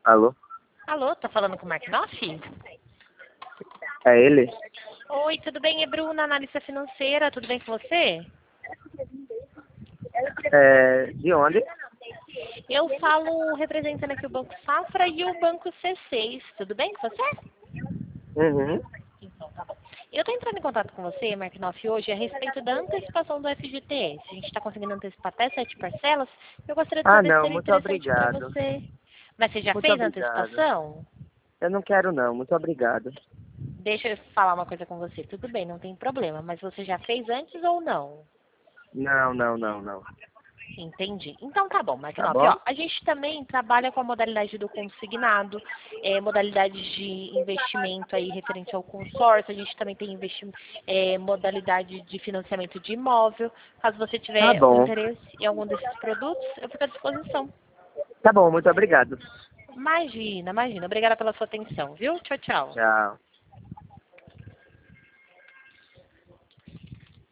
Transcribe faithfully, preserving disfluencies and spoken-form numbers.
Alô? Alô, tô falando com o Mark Noff? É ele? Oi, tudo bem? É Bruna, analista financeira, tudo bem com você? É, de onde? Eu falo representando aqui o Banco Safra e o Banco C seis, tudo bem com você? Uhum. Então, tá bom. Eu tô entrando em contato com você, Mark Noff, hoje a respeito da antecipação do F G T S. A gente tá conseguindo antecipar até sete parcelas. Eu gostaria de Ah, saber se não, seria muito interessante para obrigado. você. Mas você já Muito fez a obrigado. antecipação? Eu não quero não, muito obrigado. Deixa eu falar uma coisa com você. Tudo bem, não tem problema. Mas você já fez antes ou não? Não, não, não, não. Entendi. Então tá bom, Tá Marquinhos. bom? Ó, a gente também trabalha com a modalidade do consignado, é, modalidades de investimento aí referente ao consórcio. A gente também tem investi é, modalidade de financiamento de imóvel. Caso você Tá tiver um bom. interesse em algum desses produtos, eu fico à disposição. Tá bom, muito obrigado. Imagina, imagina. Obrigada pela sua atenção, viu? Tchau, tchau. Tchau.